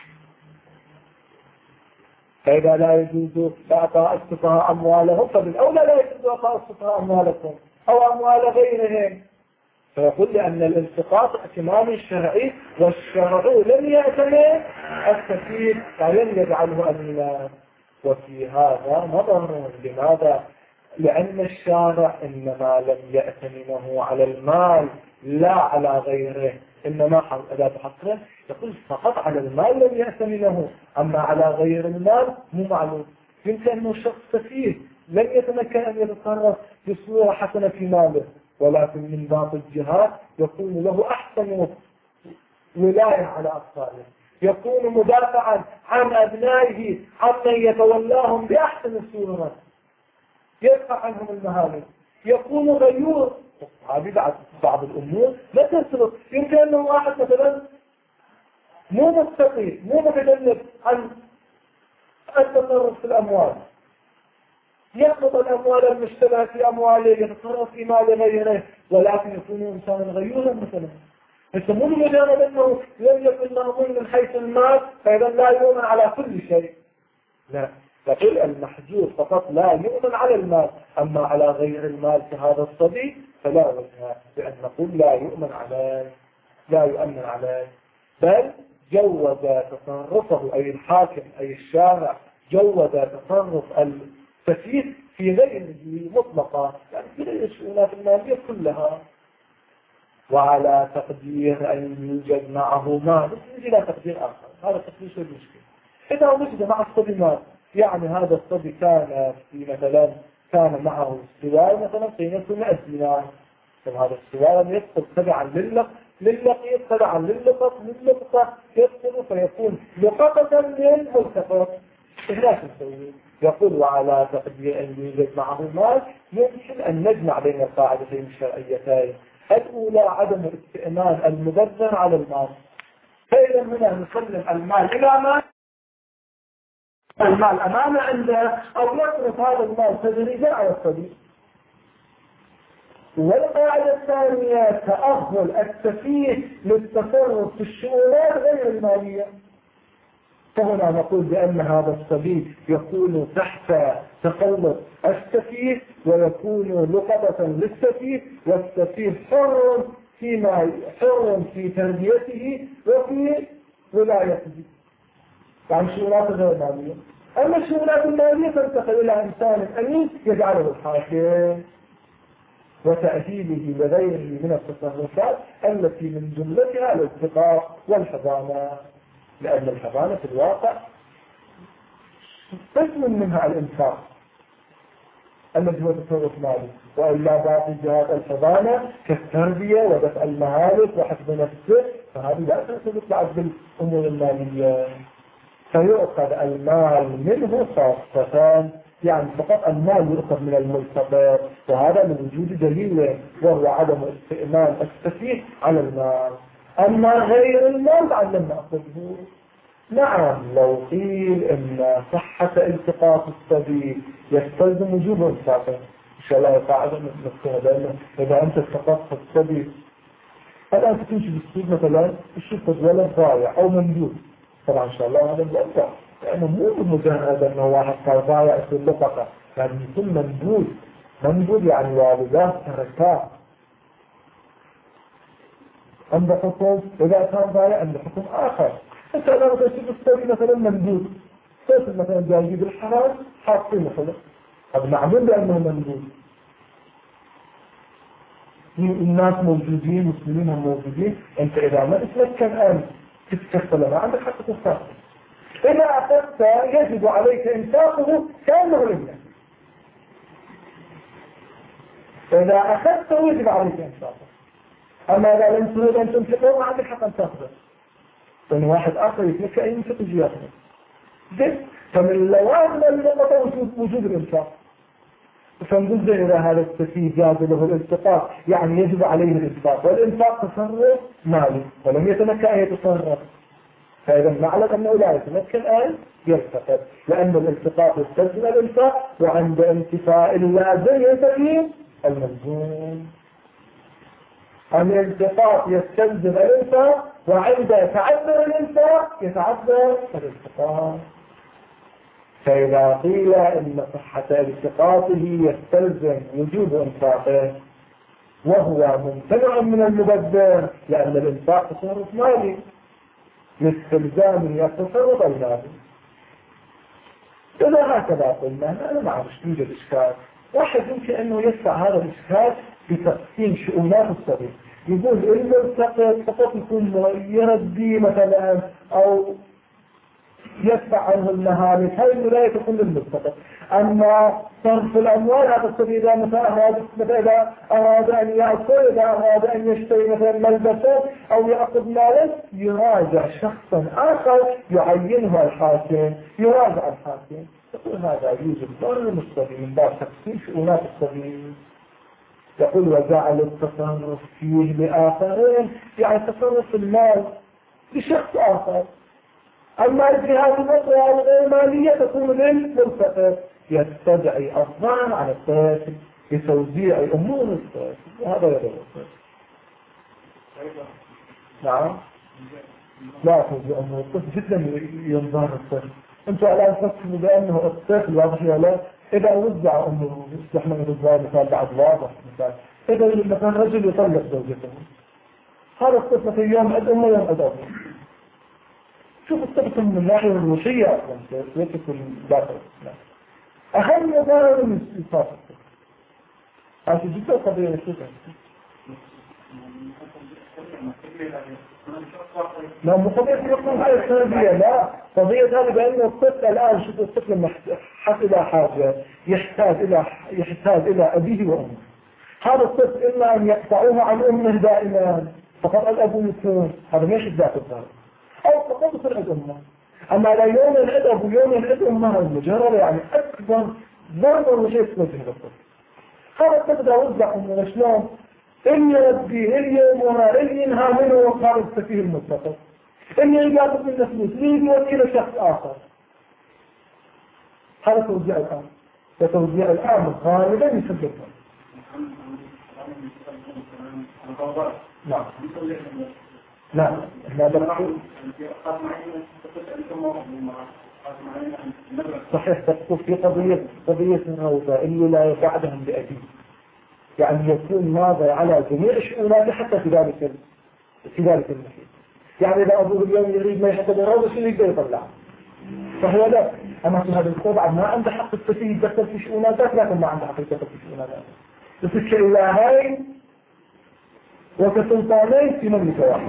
فإذا لا يجوز إعطاء السفهاء أموالهم فبالأولى لا يجوز إعطاء السفهاء أموالكم أو أموال غيرهم. فيقول لأن الالتقاط ائتمان شرعي والشرع لم يأتمن السفيه فلم يجعله أمينا. وفي هذا نظر. لماذا؟ لأن الشارع إنما لم يأتمنه على المال لا على غيره، إنما إذا تحقق يقول فقط على المال لم يأتمنه، أما على غير المال مو معلوم. يمكن أنه شخص سفيه لم يتمكن أن يتصرف بصورة حسنة في ماله، ولكن من بعض الجهات يكون له أحسن ولاية على أطفاله، يكون مدافعا عن أبنائه عمن يتولاهم بأحسن الصورة، يدفع عنهم المهالك، يكون غيور. هذه بعد بعض الأمور لا تسرق. يمكن أنه واحد مثلا مو مستقيم مو متجنب عن التصرف في الأموال، يأخذ الأموال المشتبهة في أمواله يتصرف في مال غيره، ولكن يكون إنسانا غيورا مثلا. يسمون مجرد أنه لم يكن مأمون من حيث المال فإذا لا يؤمن على كل شيء. لا، فقل المحجور فقط لا يؤمن على المال، أما على غير المال كهذا الصبي فلا وجه بأن نقول لا يؤمن عليه لا يؤمن عليه، بل جوز تصرفه أي الحاكم أي الشارع جوز تصرف السفيه في غيره مطلقا، يعني في غير الشؤونات المالية كلها. وعلى تقدير أن يوجد معه مال، نجي إلى تقدير آخر، هذا تقدير شو المشكلة؟ إذا وجد مع الصبي مال، يعني هذا الصبي كان في مثلا كان معه سوار مثلا قيمته مئة دينار، هذا السوار يدخل تبعا للق للقيت تبعا للقط للقطة يدخل فيكون لقطة للملتقط. إيش نسوي؟ يقول وعلى تقدير أن يوجد معه مال يمكن أن نجمع بين القاعدتين الشرعيتين. الأولى عدم استئمان المبذر على المال، فإذا هنا نسلم المال إلى مال المال أمانة عنده أو يصرف هذا المال تدريجا على الصديق. والقاعدة الثانية تأهل السفيه للتصرف في الشؤونات غير المالية. فهنا نقول بأن هذا الصبي يكون تحت تسلط السفيه ويكون لقبة للسفيه، والسفيه حر فيما حر في تربيته وفي ولايته. يعني شؤونات غير مالية. أما الشؤونات المالية تنتقل إلى إنسان أمين يجعله الحاكم وتأهيله لغيره من التصرفات التي من جملتها الاتقاء والحضانة، لأن الحضانة في الواقع قسم منها الإنفاق الذي هو تصرف مالي، وإلا باقي جهات الحضانة كالتربية ودفع المهالك وحفظ نفسه، فهذه لا تنسبت بعد بالأمور المالية. فيؤخذ المال منه خاصة، يعني فقط المال يؤخذ من الملتقط، وهذا من وجود دليل وهو عدم استئمان السفيه على المال. أما غير المال بعد لم نأخذه. نعم لو قيل إن صحة التقاط الصبي يستلزم وجوب انفاقه، إن شاء الله يقاعد نفسه بأنه إذا أنت التقطت الصبي الآن تمشي بالسوق مثلا تشوف ولد ضايع أو ممدود، طبعا إن شاء الله هذا بأنفع، لأنه مو مجرد أنه واحد صار ضايع في اللقطة، يعني يكون ممدود. ممدود يعني والداه تركاه. عند حكم إذا كان ضايع عند حكم آخر. أنت لما تشوف الصبي مثلا ممدود، تصل مثلا جايب الحرام حاطين مثلا، هذا معلوم بأنه ممدود. الناس موجودين، مسلمين هم موجودين، أنت إذا ما تتمكن أن تتكفل ما عندك حق تنفقه. إذا أخذت يجب عليك إنفاقه كأنه لله. إذا أخذته يجب عليك إنفاقه. أما إذا لم تريد أن تنفقه ما عندك حق أن تأخذه. فإن واحد آخر يتمكن أن ينفق يجي يأخذه. زين. فمن اللوازم اللغة وجود وجود الإنفاق. فنقول إلى هذا السفيه جاز له الالتقاط، يعني يجب عليه الإنفاق، والإنفاق تصرف مالي ولم يتمكن أن يتصرف. فإذا نعلم أنه لا يتمكن أن يلتقط، لأن الالتقاط يستلزم الإنفاق، وعند انتفاء اللازم ينتفي الملزوم. الالتقاط يستلزم الإنفاق، وعند تعذر الإنفاق يتعذر الالتقاط. فإذا قيل إن صحة التقاطه يستلزم وجوب إنفاقه وهو ممتنع من المبذر، لأن الإنفاق تصرف مالي لاستلزامه التصرف المالي. إذا هكذا قلنا أنا ما أعرف يوجد إشكال. واحد يمكن أنه يدفع هذا الإشكال بتقسيم شؤونات الصبي، يقول الملتقط فقط يكون يردي مثلا أو يدفع عنه المهالك، هذه الولاية تكون للملتقط. أما صرف الأموال هذا الصبي إذا مثلا أراد إذا أراد أن يأكل، إذا أراد أن يشتري مثلا ملبسا أو يأخذ مالا، يراجع شخصا آخر يعينه الحاكم، يراجع الحاكم. يقول هذا يوجد ظلم الصبي من باب تقسيم شؤونات الصبي. يقول وجعل التصرف فيه لآخرين، يعني تصرف المال لشخص آخر. أما الجهات الأخرى الغير مالية تكون للملتقط، يستدعي الظن على الطفل بتوزيع أمور الطفل، وهذا يدعو الطفل. نعم لا توزيع أمور الطفل جدا ينظر الطفل. أنتوا الآن تفكروا بأنه الطفل واضح يا لا، إذا وزع أمره يصلح من الرجال مثال بعد واضح مثال، إذا مثلا رجل يطلق زوجته، هذا الطفل في يوم أد أمه يوم أد أمه، شوف الطفل من الناحية الروحية أصلا يترك الداخل الإسلام أهم مظاهر من صفات الطفل. هذه جدا قضية نسيتها. لا مو قضية يقول هاي التربية، لا قضية هذه بأن الطفل الآن شوف الطفل حاس إلى حاجة يحتاج إلى يحتاج إلى أبيه وأمه. هذا الطفل إما أن يقطعوه عن أمه دائما فقط الأب يكون هذا مش الذات الظاهر، أو فقط يكون الأب أمه. أما لا يوم الأب ويوم الأب أمه المجرد يعني أكبر ضربة وشيء توجه للطفل. هذا الطفل وزع أمه شلون؟ إني ربي إني يومها إني ينهى منه وقال السفيه المتقل إني يقابل من نفسه ليه يوكل شخص آخر. هذا توزيع الآن، وتوزيع الآن غالبا يسبب نعم نعم هذا نقول صحيح. تقول في قضية قضية الروضة اللي لا يبعدهم بأبيه، يعني يكون ماذا على جميع الشؤونات حتى في ذلك في ذلك المحيط. يعني إذا أبوه اليوم يريد ما يحتاج الروضة شو يقدر يطلع صحيح لا. أما في هذا الطبع ما عنده حق التسيي يدخل في شؤوناتك، لكن ما عنده حق يدخل في شؤوناتك. تفكر إلهين وكسلطانين في مملكة واحدة.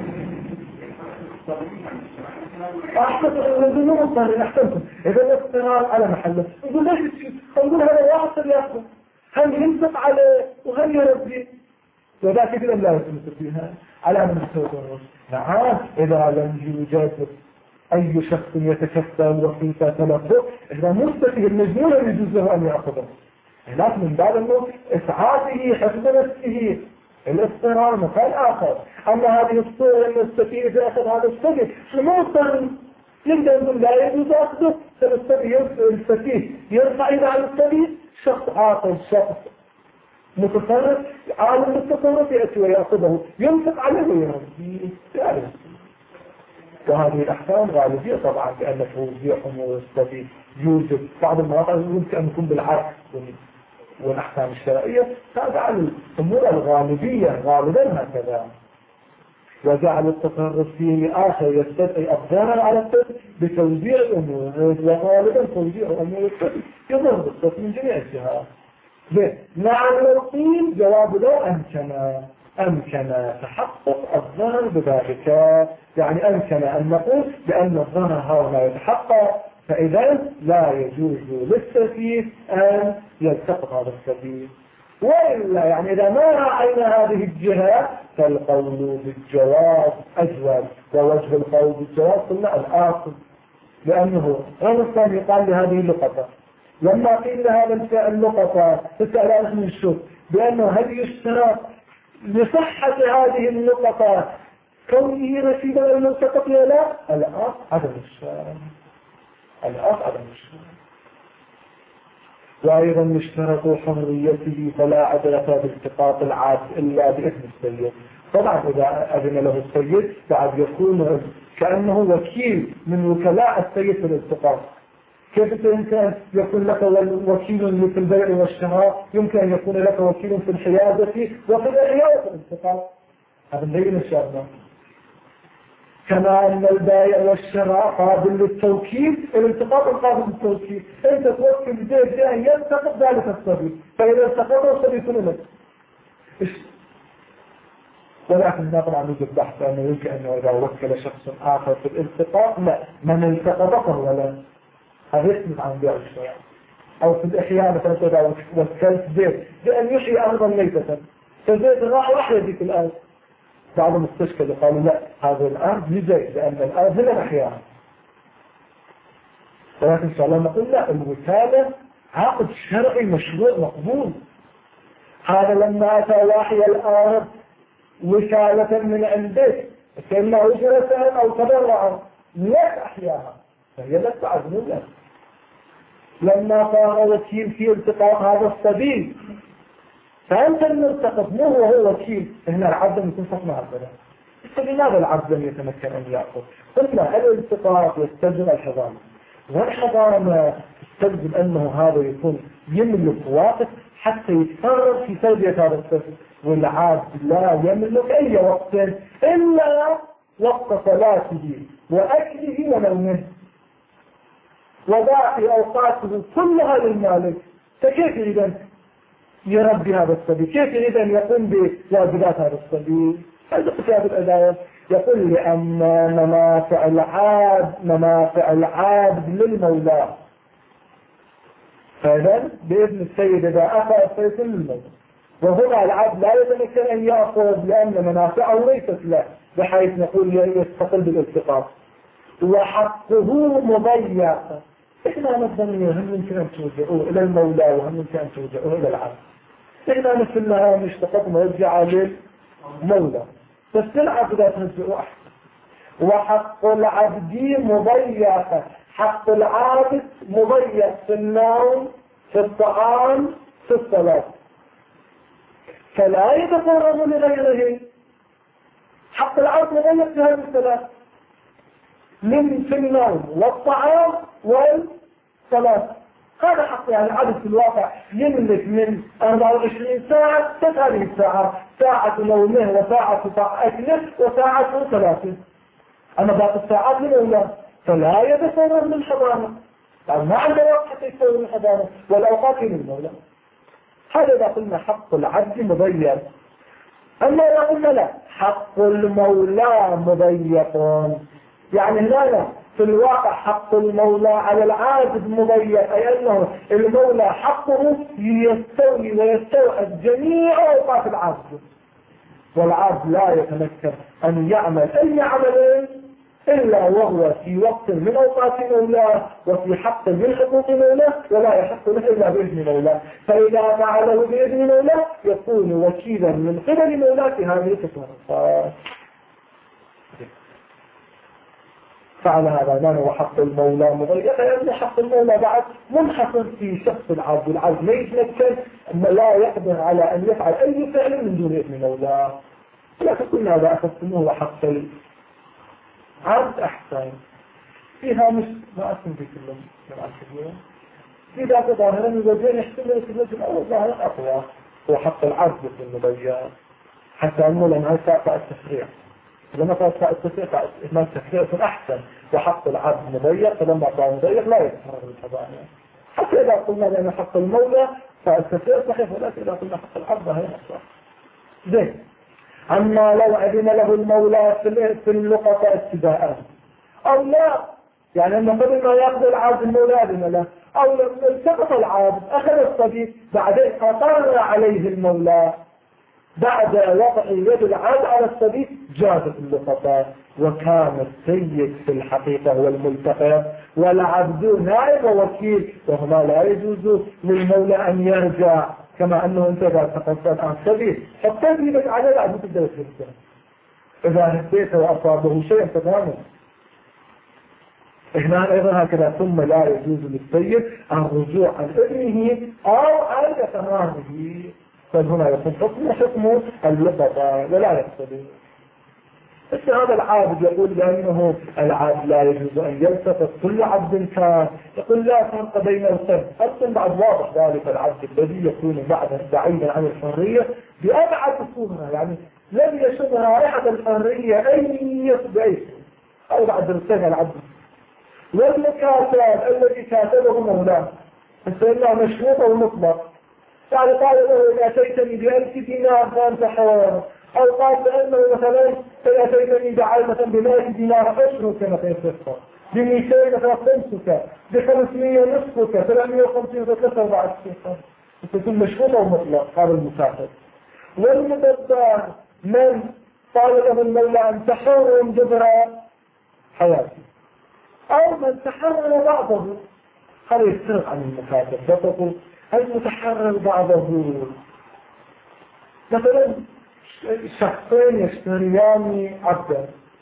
أحسن الذنوب الصهرين أحسنكم إذا الاضطرار على محله يقول ليش تشيء نقول هذا واحد يأخذ هل ينفق عليه وهل يربي وذاك كده لا يتمسك فيها على من السلطان. نعم إذا لم يوجد أي شخص يتكفل وفيفة تلقه إذا مستفيه المجنون يجوز له أن يأخذه، هناك من بعد أنه إسعافه حفظ نفسه الاضطرار مكان آخر. أما هذه الصورة المستفيه إذا أخذ هذا السبيل مضطر يقدر يقول لا يجوز أخذه السفيه يرفع إذا على السبيل شخص عاقل شخص متصرف عالم بالتصرف يأتي ويأخذه ينفق عليه ويربيه يعني. وهذه الأحكام غالبية طبعا لأن توزيع أمور السبيل يوجد بعض المواقع يمكن أن يكون بالعكس والأحكام الشرعية تجعل الأمور الغالبية غالبا هكذا، وجعل التصرف فيه آخر يستدعي الضرر على الطفل بتوزيع الأمور، وغالبا توزيع أمور الطفل يضر بالطفل من جميع الجهات. نعم القيل جواب لو أمكن أمكن تحقق الضرر بذلك، يعني أمكن أن نقول بأن الضرر هنا يتحقق فإذا لا يجوز للسفيه أن يلتقط هذا السبيل. وإلا يعني إذا ما رأينا هذه الجهة فالقول بالجواز أجود، ووجه القول بالجواز قلنا الآخر لأنه غير الثاني قال لهذه اللقطة لما قيل لهذا اللقطة تسأل عنه من الشك بأنه هل يشترط لصحة هذه اللقطة كونه رشيدا الملتقط ولا لا؟ الآخر عدم الشرط، الآخر عدم الشرط. وأيضا اشترطوا حريته فلا عدلة بالتقاط العاد إلا بإذن السيد. طبعا إذا أذن له السيد بعد يكون كأنه وكيل من وكلاء السيد في الالتقاط. كيف يمكن يكون لك وكيل في البيع والشراء؟ يمكن أن يكون لك وكيل في الحيادة وفي الإحياء وفي الالتقاط. هذا الليل إن شاء الله. كما أن البائع والشراء قابل للتوكيل، الالتقاط القابل للتوكيل. أنت توكل زيد بأن يلتقط ذلك الصبي، فإذا التقطه الصبي يكون لك. ولكن طبعا يوجد بحث أنه يمكن أنه إذا وكل شخص آخر في الالتقاط لا، من التقطه ولا هذا يسمع عن بيع الشراء. أو في الإحياء مثلا إذا وكلت زيد بأن يحيي أرضا ميتة، فزيد راح راح يديك الآن. بعض المستشفى قالوا لا هذا الأرض لزيد لأن الأرض هنا الأحياء. ولكن إن شاء الله نقول لا، الوكالة عقد شرعي مشروع مقبول. هذا لما أتى واحد الأرض وكالة من عندك كأنه أجرة أو تبرع لك أحياها فهي لك تعزم لك. لما صار وكيل في التقاط هذا السبيل فأنت الملتقط مو هو وكيل، هنا العبد يكون فقط مع البلد. فلماذا العبد لم يتمكن أن يأخذ؟ قلنا الالتقاط يستلزم الحضانة، والحضانة تستلزم أنه هذا يكون يملك واقف حتى يتصرف في تربية هذا الطفل، والعبد لا يملك أي وقت إلا وقت صلاته وأكله ونومه وباقي أوقاته كلها للمالك. فكيف إذا يربي هذا الصبي؟ كيف إذا يقوم بواجبات هذا الصبي؟ هذا كتاب الأداية يقول لأن منافع العابد منافع العابد للمولى، فإذا بإذن السيد إذا أخذ فيكون للمولى، وهنا العبد لا يتمكن أن يأخذ لأن منافعه ليست له بحيث نقول يستقل بالالتقاط. وحقه مضيع. إحنا نظنيه هم يمكن أن ترجعوه إلى المولى وهم يمكن أن ترجعوه إلى العبد. إحنا مثلنا مشتقط مرجع للمولى، بس العبد لا ترجعوه أحسن. وحق العبد مضيع. حق العابد مضيع في النوم، في الطعام، في الصلاة، فلا يتفرغ لغيره. حق العبد مضيع في هذه الثلاث، من في النوم والطعام والصلاة. هذا حق يعني العبد في الواقع يملك من أربعة وعشرين ساعة ست هذه الساعات، ساعة نومه وساعة أكله وساعة صلاته. أما باقي الساعات للأولاد فلا يتفرغ للحضانة، يعني ما عنده وقت حتى يتفرغ للحضانة والأوقات للمولى. هذا إذا قلنا حق العبد مضيع. أما إذا قلنا لا، حق المولى مضيق، يعني هنا في الواقع حق المولى على العابد مضيق، أي أنه المولى حقه يستوي ويستوعب جميع أوقات العبد، والعبد لا يتمكن أن يعمل أي عمل إلا وهو في وقت من أوقات مولاه وفي حق من حقوق مولاه، ولا يحق له إلا بإذن مولاه. فإذا فعله بإذن مولاه يكون وكيلا من قبل مولاه في هذه التصرفات. فعلى هذا ما هو حق المولى مضيق، لأن حق المولى بعد منحصر في شخص العبد. العبد لا يتمكن، لا يقدر على أن يفعل أي فعل من دون إذن مولاه. لكن كل هذا أخذتموه حق عبد أحسن. فيها مش ما أسم في كلهم جماعة كبيرة. في ذات ظاهرا الوجهين يحتمل في الوجه الأول ظاهر أقوى هو حق العبد في المضيق، حتى أنه لما ساء التفريع، لما ساء التفريع فإثمان التفريع يكون أحسن. وحق العبد مضيق، فلما صار مضيق لا يتفرغ للحضانة. حتى إذا قلنا لأن حق المولى فالتفريع صحيح، ولكن إذا قلنا حق العبد هي أصح. زين. أما لو أذن له المولى في اللقطة ابتداء أو لا، يعني أنه قبل ما يأخذ العابد المولى أذن له، أو لما التقط العابد أخذ الصبي بعدين أطر عليه المولى بعد وضع يد العابد على الصبي جازت اللقطة، وكان السيد في الحقيقة هو الملتقط والعبد نائب ووكيل، وهما لا يجوز للمولى أن يرجع كما أنه انتبه تقصد عن سبيل فالتدريبك على العبد تقدر ترجع إذا هديت وأصابه شيء تماما. هنا أيضا هكذا. ثم لا يجوز للسيد الرجوع عن ابنه أو عن يتمامه، فهنا يكون حكم حكمه اللقطة ولا يقتضي. بس هذا العابد يقول بأنه العابد لا يجوز أن يلتفت كل عبد كان، يقول لا فرق بين القلب. أصلا بعد واضح ذلك العبد الذي يكون بعد بعيدا عن الحرية بأبعد الصورة، يعني لم يشم رائحة الحرية أي بأي أو بعد ارتفع العبد. والمكاتب الذي كاتبه مولاه فإنه مشروط ومطلق، يعني قال له إن أتيتني بألف دينار فأنت حوار، أو قال بأنه مثلا فأتيتني بعلمة بمائة دينار أشرك مثلا يصفر، بمئتين مثلا خمسك، بخمسمية نصفك، ثلاثمية وخمسين ثلاثة بعد صفر. فتكون مشروطة ومطلق هذا المكاتب. والمدبر من قال له المولى أن تحرر جبر حياتي، أو من تحرر بعضه هذا يسترق عن المكاتب. فتقول المتحرر بعضه، مثلا شخصين يشتريان عبدا،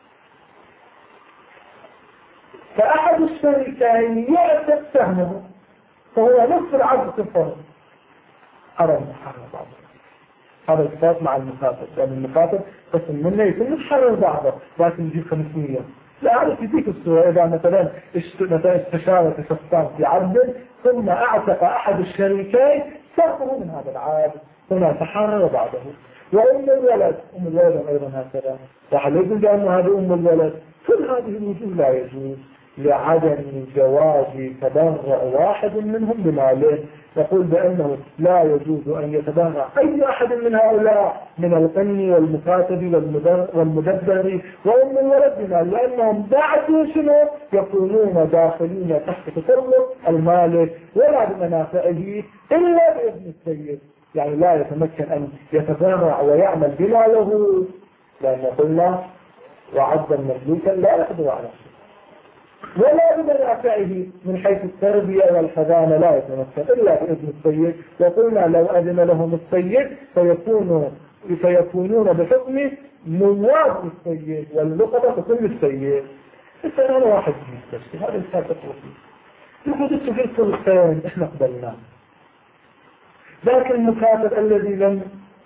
فأحد الشريكين يعتق سهمه فهو نصف العبد صفر، هذا المتحرر بعضه. هذا الاتفاق مع المكاتب، لأن يعني المكاتب بس منه يكون يتحرر بعضه لكن يجيب خمسمية. لا هذا في ذيك الصورة إذا مثلا استشارة شخصان في عبد ثم أعتق أحد الشريكين سرقه من هذا العابد ثم تحرر بعضه. وأم الولد أم الولد أيضا هكذا، وحل يقول بأن هذا أم الولد كل هذه الوجوه لا يجوز لعدم جواز تبرع واحد منهم بماله. يقول بأنه لا يجوز أن يتبرع أي أحد من هؤلاء من القني والمكاتب والمدبر وأم الولد بمال، لأنهم بعد شنو يكونون داخلين تحت تسلط المالك ولا بمنافعه إلا بإذن السيد. يعني لا يتمكن أن يتبرع ويعمل بماله، لأن قلنا وعبدا مملوكا لا يقدر على شيء، ولا بمنافعه من حيث التربية والخزانة لا يتمكن إلا بإذن السيد. وقلنا لو أذن لهم السيد فيكونوا فيكونون بحكم نواب السيد واللقطة كل السيد. السنة أنا واحد يستشفي هذا السابق وفيه يقول السجل الثلثين إحنا قبلناه، لكن المكاتب الذي لم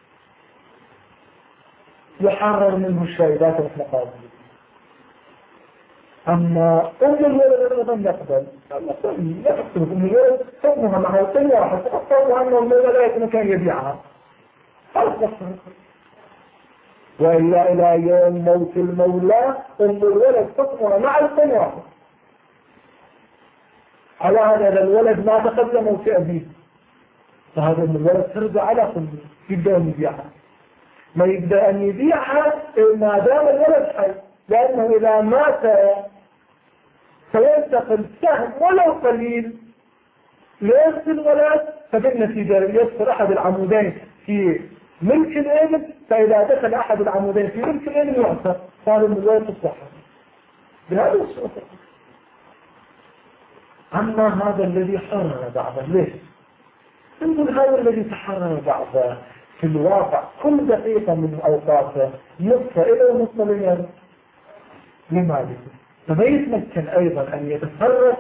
يحرر منه الشيء لكن إحنا قابلين. أما أم الولد أيضا نقبل لا تقصد أم الولد حكمها مع القيم واحد تقصدها أنه المولى لا يتمكن يبيعها وإلا إلى يوم موت المولى أم الولد حكمها مع القيم واحد. على هذا الولد ما قبل موت أبيه، فهذا أم الولد ترجع على كل يبدأ أن يبيعها، ما يبدأ أن يبيعها ما دام الولد حي، لأنه إذا مات سينتقل سهم ولو قليل ليرث الولد، فبالنتيجة يصير أحد العمودين في ملك الابن، فإذا دخل أحد العمودين في ملك الابن يعطى صار من الولد الصحة بهذا الصورة. أما هذا الذي حرر بعضه ليش؟ انظر هذا الذي تحرر بعضه في الواقع كل دقيقة من أوقاته يبقى إلى مطلبين لمالك، فما يتمكن أيضا أن يتصرف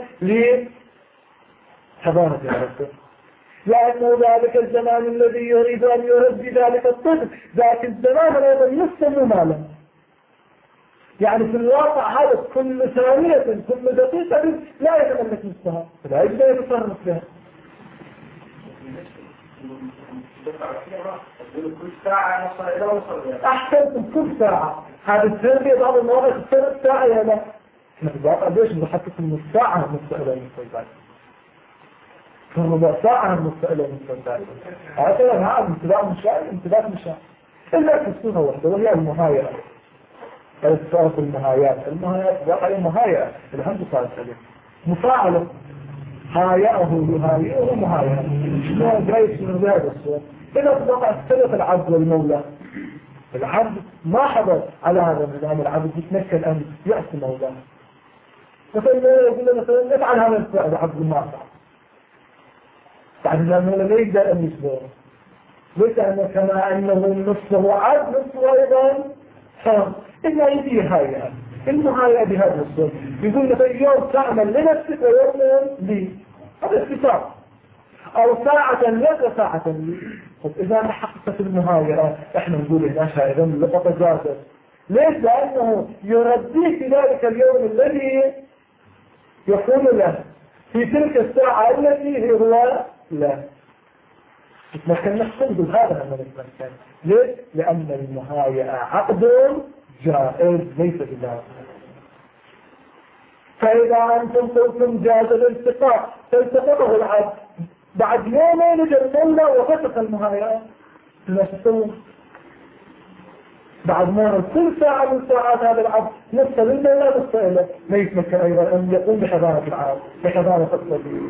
لحضانة ربه، لأنه ذلك الزمان الذي يريد أن يربي ذلك الطفل ذاك الزمان أيضا يسمى مالا. يعني في الواقع هذا كل ثانية كل دقيقة لا يتملك نفسها، فلا يجب أن يتصرف بها. كل ساعة نصل إلى وصل أحسنتم كل ساعة. هذا التربية بعض المواقع ثلاث ساعة يا لا احنا في الواقع ليش بحطكم من الساعة مستقلة من الصيدات في ربع ساعة مستقلة من الصيدات. هذا هذا امتلاك مشاعر امتلاك مشاعر إلا في الصورة واحدة وهي المهايئة. الصورة المهايات المهايات الواقع المهايئة الحمد صارت عليه مفاعلة هايئه يهايئه مهايئة شنو جايش من هذا الصورة. إذا تبقى اختلف العبد والمولى، العبد ما حضر على هذا النظام، العبد يتمكن أن يأتي مولاه، فإذا يقول له مثلا افعل هذا الفعل العبد ما فعل، بعد المولى لا يقدر أن يصبره، ليس أنه كما أنه نصفه عبد نصفه أيضا حر، إلا يدي هايئة المهايئة بهذا الصورة. يقول له يوم تعمل لنفسك ويوم لي، هذا استفاق، أو ساعة لك ساعة لي. إذا تحققت المهايئة احنا نقول إنها إذا اللقطة جازت. ليش؟ لأنه يربيه في ذلك اليوم الذي يكون له في تلك الساعة التي هو له. لكن نحن نقول هذا من المكان. ليش؟ لأن المهايئة عقد جائز ليس بالله. فإذا أنتم قلتم جاز الالتقاء فالتقطه العبد بعد يومين جرمنا وفتق المهايئة نفسه بعد مرة كل ساعة من ساعات هذا العبد نفسه لله لا نستقله، ما يتمكن أيضا أن يقوم بحضانة العالم بحضانة الطبيعي.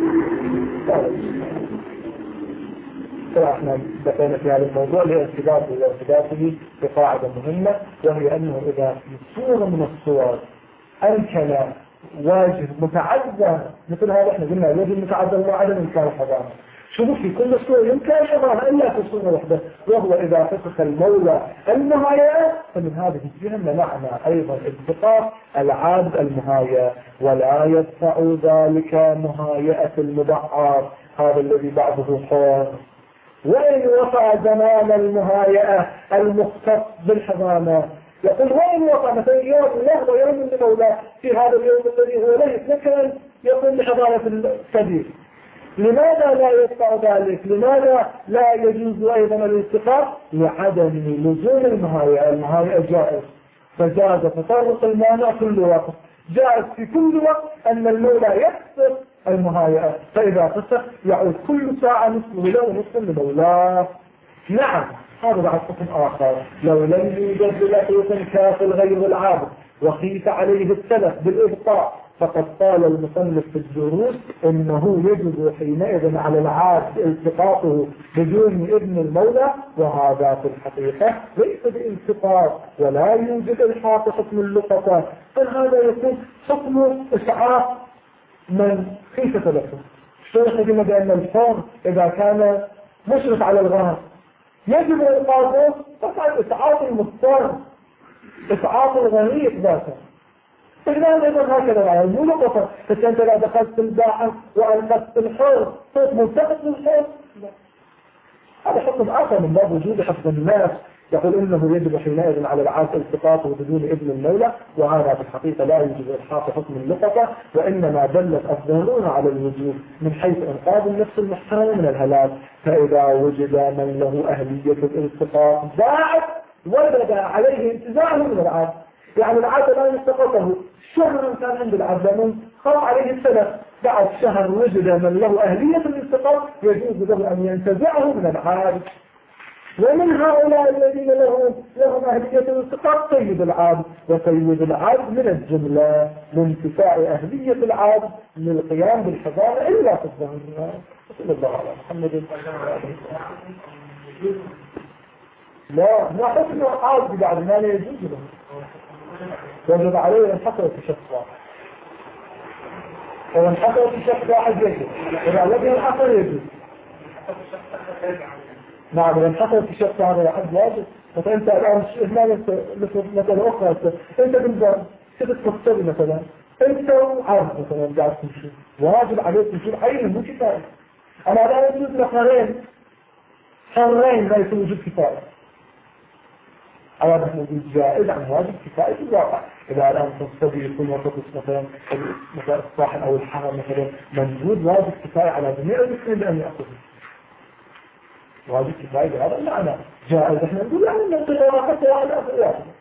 احنا بقينا في هذا الموضوع لارتباطه وارتباطه بقاعدة مهمة، وهي أنه إذا في صورة من الصور أمكن واجب متعدى مثل هذا احنا قلنا واجب متعدى وعدم إمكان الحضانة. شوفوا في كل صورة يمكن الحضانة إلا في صورة واحدة، وهو إذا فسخ المولى المهايئة، فمن هذه الجهة معنى أيضا اتفاق العابد المهايئة، ولا يدفع ذلك مهايئة المبعار هذا الذي بعضه حر. وإن وقع زمان المهايئة المختص بالحضانة، يقول وإن وقع مثلا يوم له ويوم لمولاه في هذا اليوم الذي هو له يتمكن يقوم بحضانة السبيل، لماذا لا يدفع ذلك؟ لماذا لا يجوز أيضا الاتفاق؟ لعدم لزوم المهايئة. المهايئة جائز، فجاز تطرق المانع كل وقت. جاءت في كل وقت أن المولى يكسر المهايئة، فإذا قصر يعود كل ساعة نصف له ونصف لمولاه. نعم هذا بعد حكم آخر، لو لم يوجد لحية كاف غير العابد وقيس عليه السلف بالإبطاء فقد قال المصنف في الدروس إنه يجب حينئذ على العابد التقاطه بدون إذن المولى، وهذا في الحقيقة ليس بالتقاط ولا يوجد الحاق حكم اللقطة، فهذا يكون حكم إسعاف من خيفة له. الشيخ يقول بأن الحر إذا كان مشرف على الغرب يجب إيقاظه فقط إسعاف المضطر، إسعاف الغريق ذاته. فإذا أيضا هكذا العالم مو لقطة، فأنت لا دخلت الباحث وألقت الحر صوت ملتقط للحر، هذا حكم آخر من باب وجود حفظ الناس. يقول إنه يجب حينئذ على العاص التقاطه بدون إذن المولى، وهذا في الحقيقة لا يوجب إلحاق حكم اللقطة، وإنما دلت الظاهرون على الوجوب من حيث إنقاذ النفس المحترمة من الهلاك. فإذا وجد من له أهلية الالتقاط بعد وجد عليه انتزاعه من العاص، يعني العاص لا يلتقطه شهر كان عند العاص من خاف عليه السلف، بعد شهر وجد من له أهلية الالتقاط يجوز له أن ينتزعه من العاص. ومن هؤلاء الذين لهم لهم أهلية الالتقاط سيد العابد، وسيد العابد من الجملة لانتفاع أهلية العابد للقيام بالحضانة إلا في الظهر. صلى الله على محمد. لا ما حكم العابد بعد ما لا يجوز له، وجب عليه أن حصل في شخص واحد، ومن حصل في شخص واحد يجب، إذا لم يحصل يجب. نعم لأن حصل في شخص على حد واجب. فأنت الآن مثلا أخرى، أنت بالباب كده تفصل مثلا أنت وعرض مثلا قاعد تمشي، واجب عليك تمشي عين مو كفاية. أنا لا يجوز لحرين حرين لا يكون وجود كفاية، أولا وجود جائز عن واجب كفاية في الواقع. إذا الآن تنصبي يكون وقت مثلا مثلا الصاحب أو الحرم مثلا موجود واجب كفاية على جميع المسلمين بأن يأخذه، واجب كفاية بهذا المعنى جائز. احنا نقول يعني من القراءة حتى واحد أخر واحد